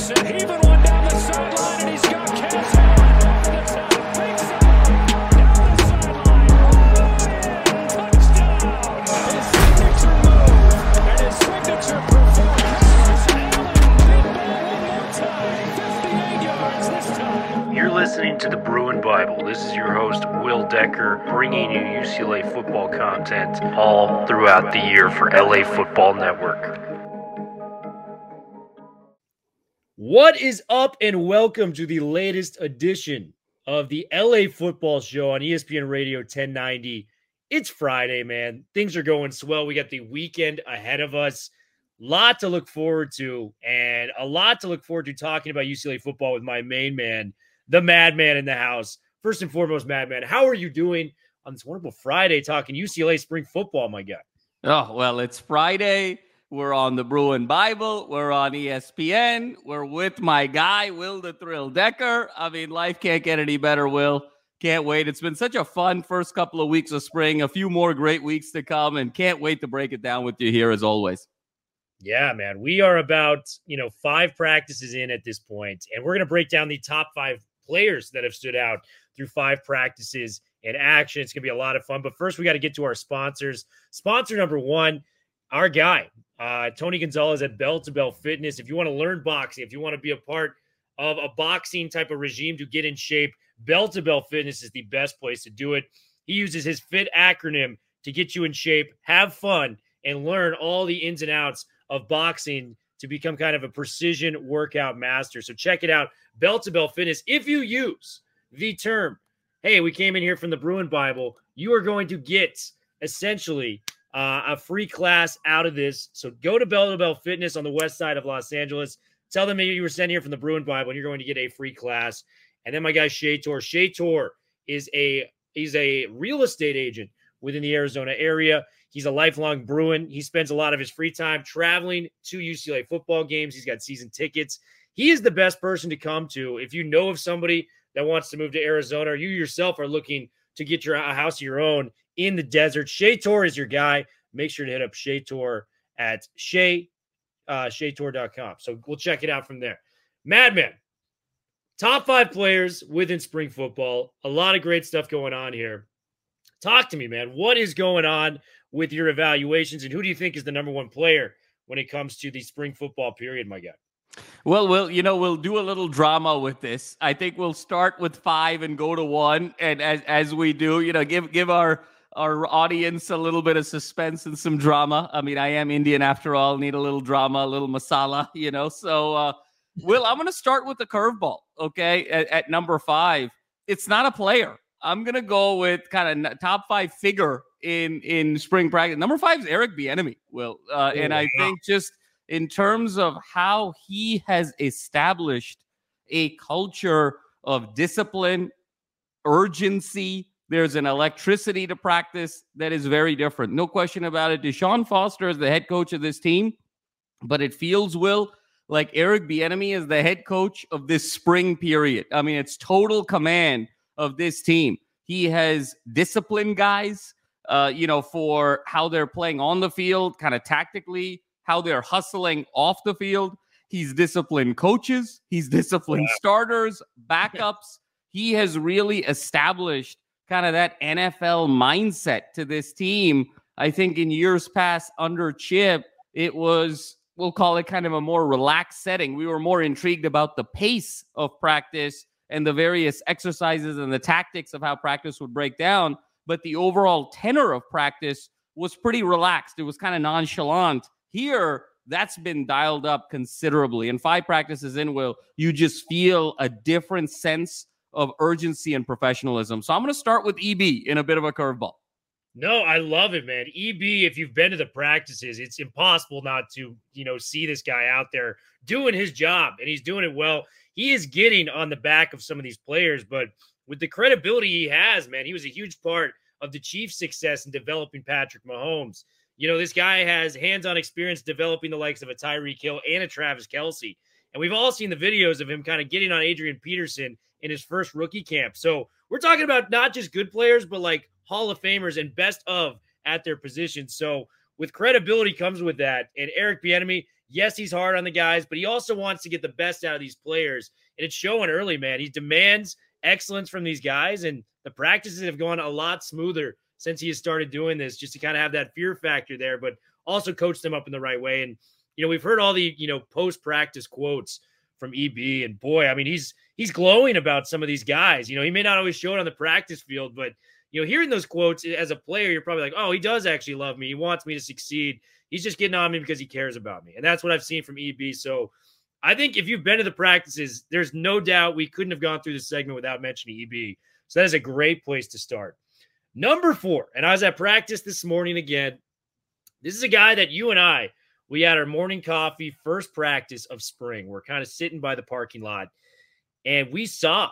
Peterson heaving one down the sideline, and he's got Cass Allen over the top. Big side, down the sideline. Touchdown. His signature move and his signature performance. Cass Allen, deep ball one more time. 58 yards this time. You're listening to the Bruin Bible. This is your host, Will Decker, bringing you UCLA football content all throughout the year for LA Football Network. What is up, and welcome to the latest edition of the LA Football Show on ESPN Radio 1090. It's Friday, man. Things are going swell. We got the weekend ahead of us. Lot to look forward to, and a lot to look forward to talking about UCLA football with my main man, the Madman in the house. First and foremost, Madman, how are you doing on this wonderful Friday talking UCLA spring football, my guy? Oh, well, it's Friday. We're on the Bruin Bible. We're on ESPN. We're with my guy, Will the Thrill Decker. I mean, life can't get any better, Will. Can't wait. It's been such a fun first couple of weeks of spring. A few more great weeks to come, and can't wait to break it down with you here as always. Yeah, man. We are about, 5 practices in at this point, and we're going to break down the top 5 players that have stood out through 5 practices in action. It's going to be a lot of fun. But first, we got to get to our sponsors. Sponsor number 1, our guy, Tony Gonzalez at Bell to Bell Fitness. If you want to learn boxing, if you want to be a part of a boxing type of regime to get in shape, Bell to Bell Fitness is the best place to do it. He uses his FIT acronym to get you in shape, have fun, and learn all the ins and outs of boxing to become kind of a precision workout master. So check it out, Bell to Bell Fitness. If you use the term, hey, we came in here from the Bruin Bible, you are going to get essentially a free class out of this. So go to Bell to Bell Fitness on the west side of Los Angeles. Tell them you were sent here from the Bruin Bible, and you're going to get a free class. And then my guy Shea Tor. Shea Tor is he's a real estate agent within the Arizona area. He's a lifelong Bruin. He spends a lot of his free time traveling to UCLA football games. He's got season tickets. He is the best person to come to if you know of somebody that wants to move to Arizona, or you yourself are looking to get a house of your own in the desert. Shea Tor is your guy. Make sure to hit up Shea Tor at SheaTor.com. So we'll check it out from there. Madman, top 5 players within spring football. A lot of great stuff going on here. Talk to me, man. What is going on with your evaluations, and who do you think is the number 1 player when it comes to the spring football period, my guy? Well, we'll do a little drama with this. I think we'll start with 5 and go to 1. And as we do, give our audience a little bit of suspense and some drama. I mean, I am Indian after all, need a little drama, a little masala, So, Will, I'm going to start with the curveball, okay? At number 5, it's not a player. I'm going to go with kind of top 5 figure in spring practice. Number 5 is Eric Bieniemy, Will. And I think just in terms of how he has established a culture of discipline, urgency, there's an electricity to practice that is very different. No question about it. Deshaun Foster is the head coach of this team, but it feels, Will, like Eric Bieniemy is the head coach of this spring period. I mean, it's total command of this team. He has disciplined guys, for how they're playing on the field, kind of tactically, how they're hustling off the field. He's disciplined coaches. He's disciplined starters, backups. He has really established kind of that NFL mindset to this team. I think in years past under Chip, it was, we'll call it kind of a more relaxed setting. We were more intrigued about the pace of practice and the various exercises and the tactics of how practice would break down. But the overall tenor of practice was pretty relaxed. It was kind of nonchalant. Here, that's been dialed up considerably. And 5 practices in, Will, you just feel a different sense of urgency and professionalism. So I'm going to start with EB in a bit of a curveball. No, I love it, man. EB, if you've been to the practices, it's impossible not to, see this guy out there doing his job, and he's doing it well. He is getting on the back of some of these players, but with the credibility he has, man, he was a huge part of the Chiefs' success in developing Patrick Mahomes. This guy has hands-on experience developing the likes of a Tyreek Hill and a Travis Kelce. And we've all seen the videos of him kind of getting on Adrian Peterson in his first rookie camp. So we're talking about not just good players, but like Hall of Famers and best of at their position. So with credibility comes with that. And Eric Bieniemy, Yes, he's hard on the guys, but he also wants to get the best out of these players. And it's showing early, man. He demands excellence from these guys, and the practices have gone a lot smoother since he has started doing this, just to kind of have that fear factor there, but also coach them up in the right way. And, we've heard all the, post-practice quotes from EB, and boy, I mean, he's glowing about some of these guys. He may not always show it on the practice field, but, hearing those quotes as a player, you're probably like, oh, he does actually love me. He wants me to succeed. He's just getting on me because he cares about me. And that's what I've seen from EB. So I think if you've been to the practices, there's no doubt we couldn't have gone through this segment without mentioning EB. So that is a great place to start. Number 4, and I was at practice this morning again. This is a guy that you and I, we had our morning coffee, first practice of spring. We're kind of sitting by the parking lot, and we saw,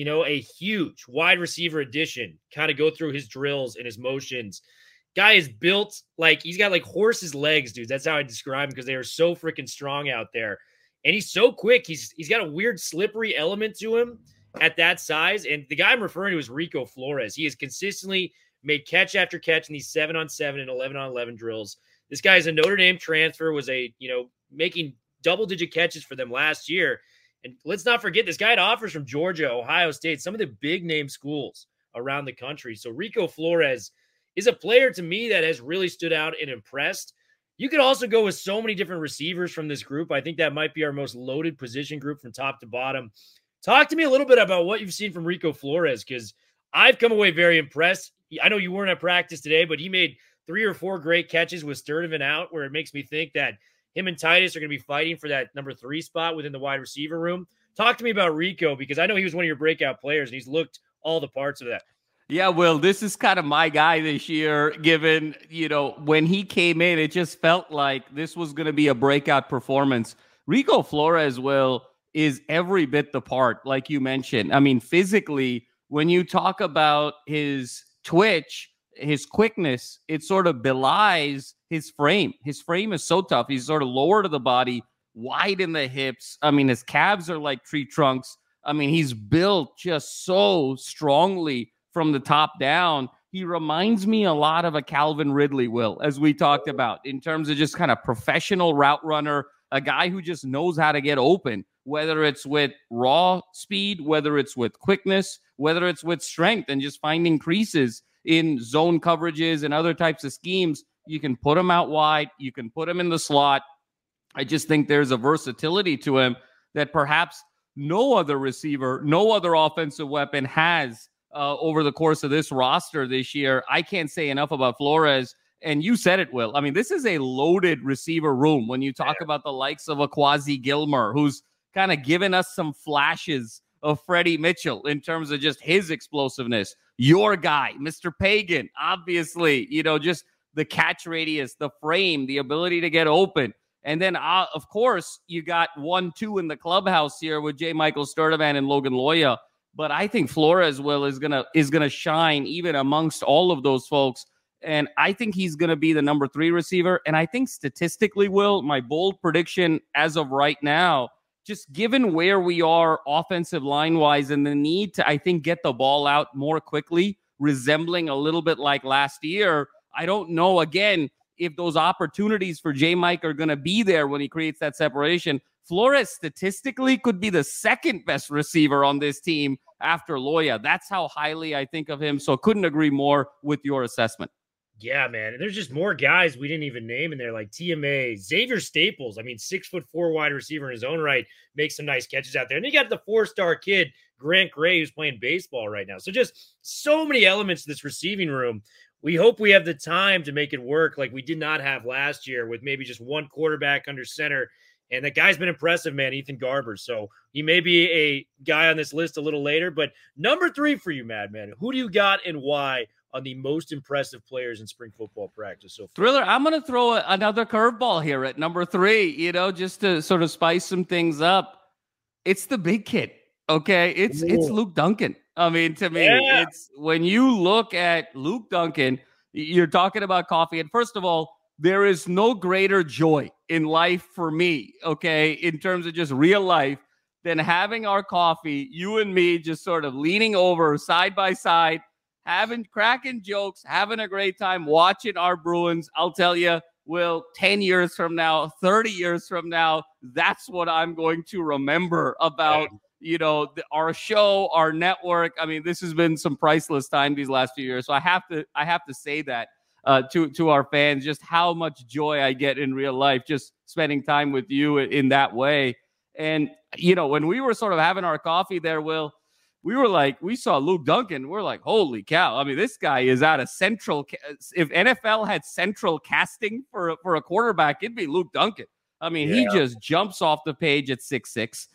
a huge wide receiver addition kind of go through his drills and his motions. Guy is built like he's got like horse's legs, dude. That's how I describe him because they are so freaking strong out there. And he's so quick. He's got a weird slippery element to him at that size. And the guy I'm referring to is Rico Flores. He has consistently made catch after catch in these 7-on-7 and 11-on-11 drills. This guy is a Notre Dame transfer, was making double-digit catches for them last year. And let's not forget, this guy had offers from Georgia, Ohio State, some of the big-name schools around the country. So Rico Flores is a player to me that has really stood out and impressed. You could also go with so many different receivers from this group. I think that might be our most loaded position group from top to bottom. Talk to me a little bit about what you've seen from Rico Flores, because I've come away very impressed. I know you weren't at practice today, but he made 3 or 4 great catches with Sturdivant out, where it makes me think that him and Titus are going to be fighting for that number 3 spot within the wide receiver room. Talk to me about Rico, because I know he was one of your breakout players, and he's looked all the parts of that. Yeah, Will, this is kind of my guy this year, given, when he came in, it just felt like this was going to be a breakout performance. Rico Flores, Will, is every bit the part, like you mentioned. I mean, physically, when you talk about his twitch, his quickness, it sort of belies his frame. His frame is so tough. He's sort of lower to the body, wide in the hips. I mean, his calves are like tree trunks. I mean, he's built just so strongly from the top down. He reminds me a lot of a Calvin Ridley, Will, as we talked about, in terms of just kind of professional route runner, a guy who just knows how to get open, whether it's with raw speed, whether it's with quickness, whether it's with strength and just finding creases in zone coverages and other types of schemes. You can put him out wide. You can put him in the slot. I just think there's a versatility to him that perhaps no other receiver, no other offensive weapon has over the course of this roster this year. I can't say enough about Flores. And you said it, Will. I mean, this is a loaded receiver room when you talk about the likes of a Quasi Gilmer, who's kind of given us some flashes of Freddie Mitchell in terms of just his explosiveness. Your guy, Mr. Pagan, obviously, just the catch radius, the frame, the ability to get open. And then, of course, you got 1-2 in the clubhouse here with J. Michael Sturdivant and Logan Loya. But I think Flores, Will, is gonna shine even amongst all of those folks. And I think he's going to be the number 3 receiver. And I think statistically, Will, my bold prediction as of right now, just given where we are offensive line-wise and the need to, I think, get the ball out more quickly, resembling a little bit like last year, I don't know, again, if those opportunities for J-Mike are going to be there when he creates that separation. Flores statistically could be the second best receiver on this team after Loya. That's how highly I think of him. So couldn't agree more with your assessment. Yeah, man. And there's just more guys we didn't even name in there, like TMA, Xavier Staples. I mean, 6'4" wide receiver in his own right, makes some nice catches out there. And you got the 4-star kid, Grant Gray, who's playing baseball right now. So just so many elements to this receiving room. We hope we have the time to make it work like we did not have last year with maybe just one quarterback under center. And that guy's been impressive, man, Ethan Garber. So he may be a guy on this list a little later. But number 3 for you, Madman, who do you got and why on the most impressive players in spring football practice so far? Thriller, I'm going to throw another curveball here at number 3, just to sort of spice some things up. It's the big kid, okay? It's Luke Duncan. I mean, to me, it's when you look at Luke Duncan, you're talking about coffee. And first of all, there is no greater joy in life for me, okay, in terms of just real life, than having our coffee, you and me just sort of leaning over side by side, cracking jokes, having a great time, watching our Bruins. I'll tell you, Will 10 years from now, 30 years from now, that's what I'm going to remember about, our show, our network. I mean, this has been some priceless time these last few years. So I have to say that to our fans, just how much joy I get in real life, just spending time with you in that way. And, when we were sort of having our coffee there, Will, we saw Luke Duncan. We're like, holy cow. I mean, this guy is out of central. If NFL had central casting for a quarterback, it'd be Luke Duncan. I mean, He just jumps off the page at 6'6".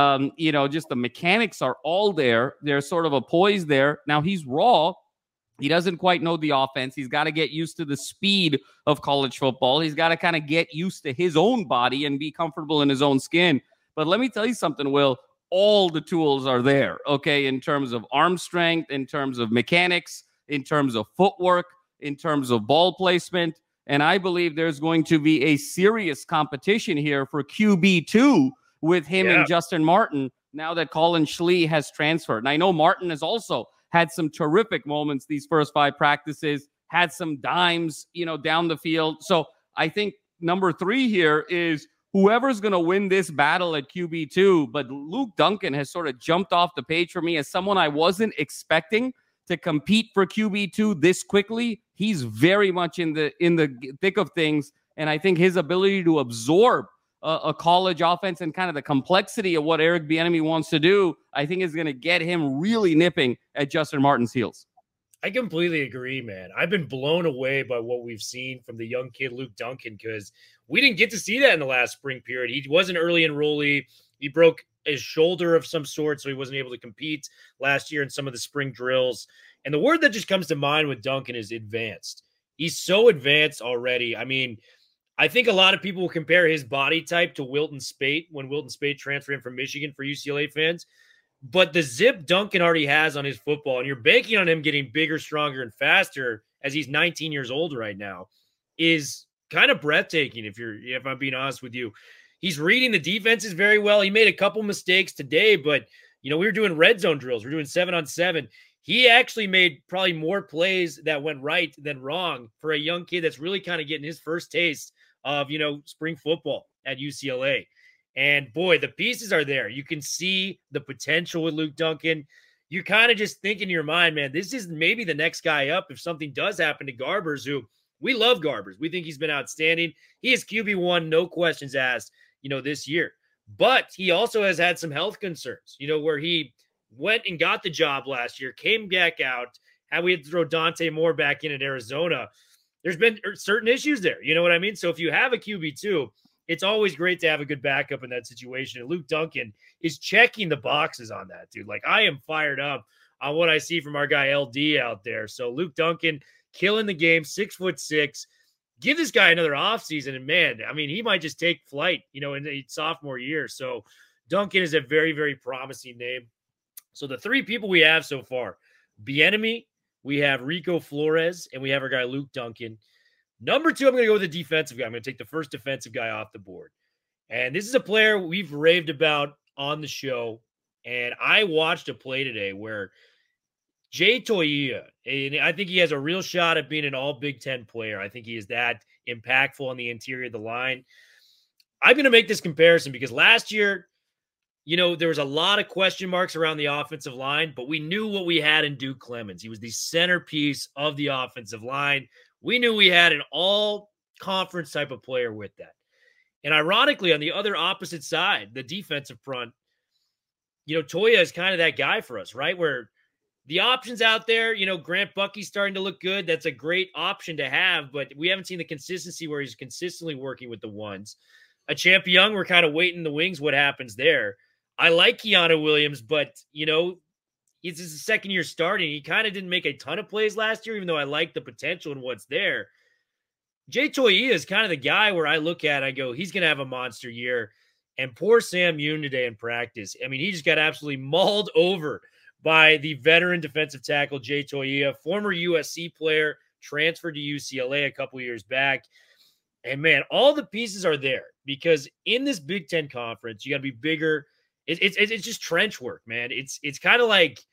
Just the mechanics are all there. There's sort of a poise there. Now he's raw. He doesn't quite know the offense. He's got to get used to the speed of college football. He's got to kind of get used to his own body and be comfortable in his own skin. But let me tell you something, Will. All the tools are there, okay, in terms of arm strength, in terms of mechanics, in terms of footwork, in terms of ball placement. And I believe there's going to be a serious competition here for QB2 with him and Justin Martin now that Colin Schlee has transferred. And I know Martin has also had some terrific moments these first 5 practices, had some dimes, down the field. So I think number 3 here is whoever's going to win this battle at QB2, but Luke Duncan has sort of jumped off the page for me as someone I wasn't expecting to compete for QB2 this quickly. He's very much in the thick of things, and I think his ability to absorb a college offense and kind of the complexity of what Eric Bieniemy wants to do, I think is going to get him really nipping at Justin Martin's heels. I completely agree, man. I've been blown away by what we've seen from the young kid Luke Duncan because we didn't get to see that in the last spring period. He was an early enrollee. He broke his shoulder of some sort, so he wasn't able to compete last year in some of the spring drills. And the word that just comes to mind with Duncan is advanced. He's so advanced already. I mean, I think a lot of people will compare his body type to Wilton Speight when Wilton Speight transferred in from Michigan for UCLA fans. But the zip Duncan already has on his football, and you're banking on him getting bigger, stronger, and faster as he's 19 years old right now, is kind of breathtaking if I'm being honest with you. He's reading the defenses very well. He made a couple mistakes today, but, we were doing red zone drills. We're doing 7-on-7. He actually made probably more plays that went right than wrong for a young kid that's really kind of getting his first taste of, spring football at UCLA. And boy, the pieces are there. You can see the potential with Luke Duncan. You kind of just think in your mind, man, this is maybe the next guy up if something does happen to Garbers, who we love Garbers. We think he's been outstanding. He is QB1, no questions asked, this year. But he also has had some health concerns, where he went and got the job last year, came back out, how we had to throw Dante Moore back in at Arizona. There's been certain issues there. You know what I mean? So if you have a QB2, it's always great to have a good backup in that situation. And Luke Duncan is checking the boxes on that, dude. Like, I am fired up on what I see from our guy LD out there. So Luke Duncan killing the game, 6'6". Give this guy another offseason. And man, I mean, he might just take flight, in the sophomore year. So Duncan is a very, very promising name. So the 3 people we have so far, Bieniemy, we have Rico Flores, and we have our guy Luke Duncan. Number 2, I'm going to go with the defensive guy. I'm going to take the first defensive guy off the board. And this is a player we've raved about on the show. And I watched a play today where Jay Toia, and I think he has a real shot at being an all Big Ten player. I think he is that impactful on the interior of the line. I'm going to make this comparison because last year, there was a lot of question marks around the offensive line, but we knew what we had in Duke Clemens. He was the centerpiece of the offensive line. We knew we had an all-conference type of player with that. And ironically, on the other opposite side, the defensive front, Toia is kind of that guy for us, right? Where the options out there, Grant Bucky's starting to look good. That's a great option to have, but we haven't seen the consistency where he's consistently working with the ones. A Champ Young, we're kind of waiting in the wings what happens there. I like Keanu Williams, but, it's his second year starting. He kind of didn't make a ton of plays last year, even though I like the potential and what's there. Jay Toia is kind of the guy where I look at, I go, he's going to have a monster year. And poor Sam Yoon today in practice. I mean, he just got absolutely mauled over by the veteran defensive tackle, Jay Toia, former USC player, transferred to UCLA a couple years back. And man, all the pieces are there because in this Big Ten conference, you got to be bigger. It's just trench work, man. It's kind of like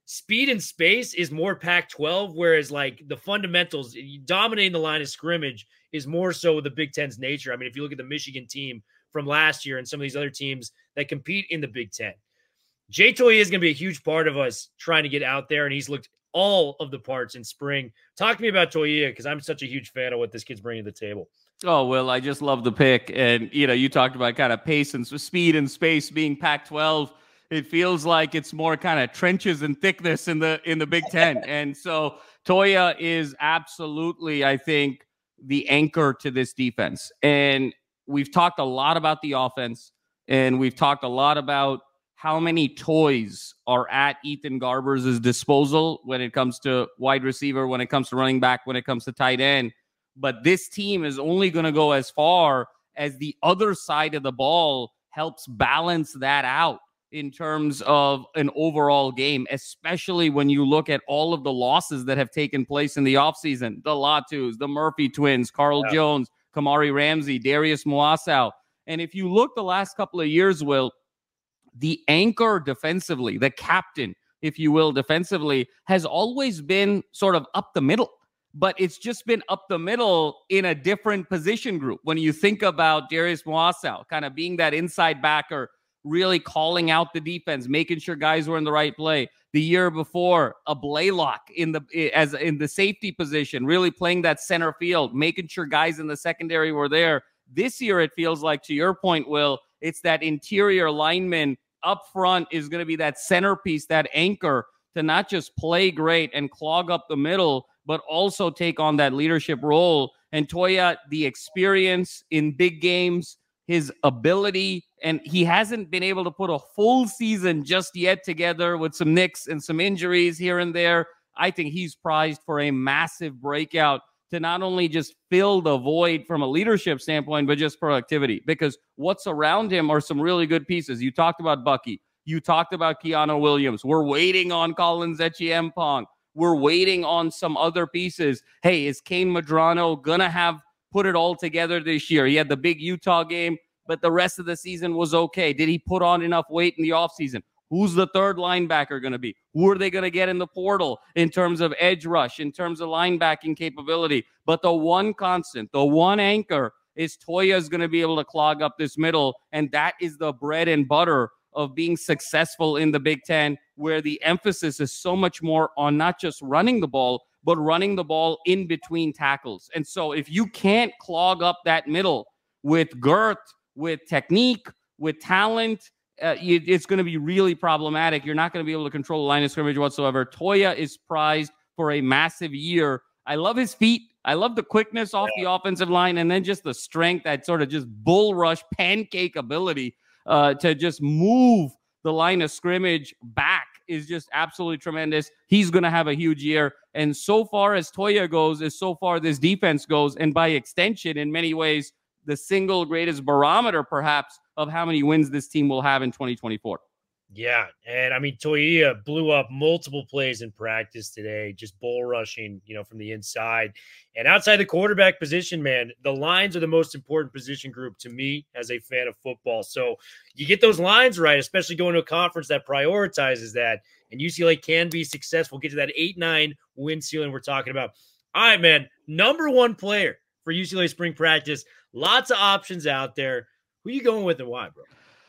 speed and space is more Pac-12, whereas like the fundamentals, dominating the line of scrimmage is more so the Big Ten's nature. I mean, if you look at the Michigan team from last year and some of these other teams that compete in the Big Ten, Jay Toia is going to be a huge part of us trying to get out there, and he's looked all of the parts in spring. Talk to me about Toia, because I'm such a huge fan of what this kid's bringing to the table. Oh, Will, I just love the pick. And, you talked about kind of pace and speed and space being Pac-12. It feels like it's more kind of trenches and thickness in the Big Ten. And so Toia is absolutely, I think, the anchor to this defense. And we've talked a lot about the offense, and we've talked a lot about how many toys are at Ethan Garber's disposal when it comes to wide receiver, when it comes to running back, when it comes to tight end. But this team is only going to go as far as the other side of the ball helps balance that out in terms of an overall game, especially when you look at all of the losses that have taken place in the offseason. The Latus, the Murphy twins, Carl Jones, Kamari Ramsey, Darius Moasow. And if you look the last couple of years, Will, the anchor defensively, the captain, if you will, defensively, has always been sort of up the middle. But it's just been up the middle in a different position group. When you think about Darius Moasow kind of being that inside backer, really calling out the defense, making sure guys were in the right play. The year before, a Blaylock in the safety position, really playing that center field, making sure guys in the secondary were there. This year, it feels like, to your point, Will, it's that interior lineman up front is going to be that centerpiece, that anchor to not just play great and clog up the middle, but also take on that leadership role. And Toia, the experience in big games, his ability, and he hasn't been able to put a full season just yet together with some nicks and some injuries here and there. I think he's prized for a massive breakout to not only just fill the void from a leadership standpoint, but just productivity, because what's around him are some really good pieces. You talked about Bucky. You talked about Keanu Williams. We're waiting on Collins Echiempong. We're waiting on some other pieces. Hey, is Kane Medrano going to have put it all together this year? He had the big Utah game, but the rest of the season was okay. Did he put on enough weight in the offseason? Who's the third linebacker going to be? Who are they going to get in the portal in terms of edge rush, in terms of linebacking capability? But the one constant, the one anchor is Toia is going to be able to clog up this middle, and that is the bread and butter of being successful in the Big Ten, where the emphasis is so much more on not just running the ball, but running the ball in between tackles. And so if you can't clog up that middle with girth, with technique, with talent, it's going to be really problematic. You're not going to be able to control the line of scrimmage whatsoever. Toia is prized for a massive year. I love his feet. I love the quickness off the offensive line, and then just the strength, that sort of just bull rush pancake ability to just move the line of scrimmage back is just absolutely tremendous. He's going to have a huge year. And so far as Toia goes, as so far this defense goes, and by extension, in many ways, the single greatest barometer, perhaps, of how many wins this team will have in 2024. Yeah, and I mean, Toia blew up multiple plays in practice today, just bull rushing, from the inside. And outside the quarterback position, man, the lines are the most important position group to me as a fan of football. So you get those lines right, especially going to a conference that prioritizes that, and UCLA can be successful, get to that 8-9 win ceiling we're talking about. All right, man, number one player for UCLA spring practice. Lots of options out there. Who you going with and why, bro?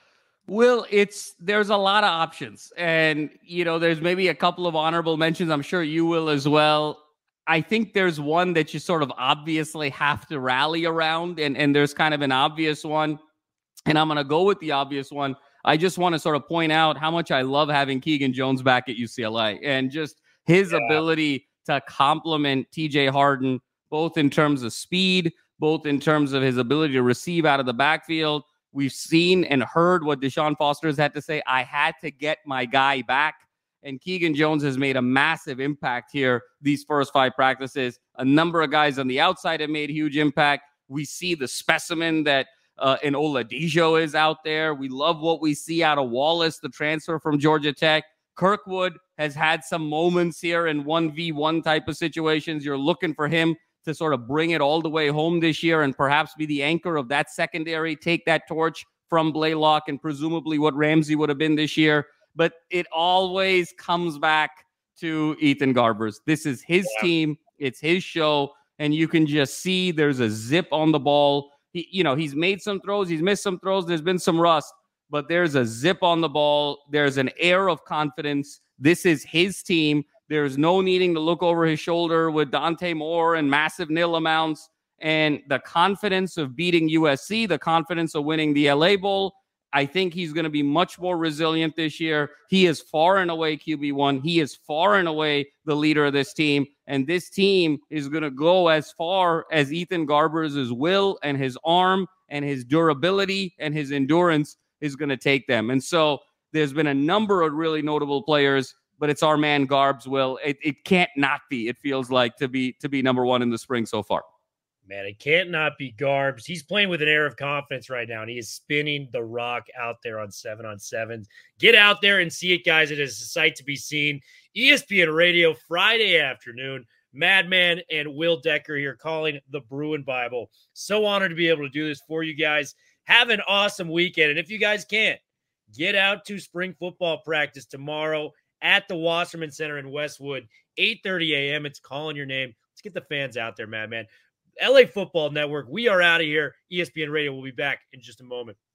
Well, there's a lot of options, and there's maybe a couple of honorable mentions. I'm sure you will as well. I think there's one that you sort of obviously have to rally around, and there's kind of an obvious one, and I'm going to go with the obvious one. I just want to sort of point out how much I love having Keegan Jones back at UCLA, and just his ability to complement TJ Harden, both in terms of speed, both in terms of his ability to receive out of the backfield. We've seen and heard what Deshaun Foster has had to say. I had to get my guy back. And Keegan Jones has made a massive impact here these first 5 practices. A number of guys on the outside have made huge impact. We see the specimen that in Oladipo is out there. We love what we see out of Wallace, the transfer from Georgia Tech. Kirkwood has had some moments here in 1v1 type of situations. You're looking for him to sort of bring it all the way home this year and perhaps be the anchor of that secondary, take that torch from Blaylock and presumably what Ramsey would have been this year. but it always comes back to Ethan Garbers. This is his team. It's his show. And you can just see there's a zip on the ball. He's made some throws. He's missed some throws. There's been some rust, but there's a zip on the ball. There's an air of confidence. This is his team. There's no needing to look over his shoulder with Dante Moore and massive nil amounts. And the confidence of beating USC, the confidence of winning the LA Bowl, I think he's going to be much more resilient this year. He is far and away QB1. He is far and away the leader of this team. And this team is going to go as far as Ethan Garbers' will and his arm and his durability and his endurance is going to take them. And so there's been a number of really notable players, but it's our man Garbs, Will. It can't not be, it feels like, to be number one in the spring so far. Man, it can't not be Garbs. He's playing with an air of confidence right now, and he is spinning the rock out there on 7-on-7. Get out there and see it, guys. It is a sight to be seen. ESPN Radio, Friday afternoon. Madman and Will Decker here calling the Bruin Bible. So honored to be able to do this for you guys. Have an awesome weekend. And if you guys can't, get out to spring football practice tomorrow at the Wasserman Center in Westwood, 8:30 a.m. It's calling your name. Let's get the fans out there, Madman. LA Football Network, we are out of here. ESPN Radio will be back in just a moment.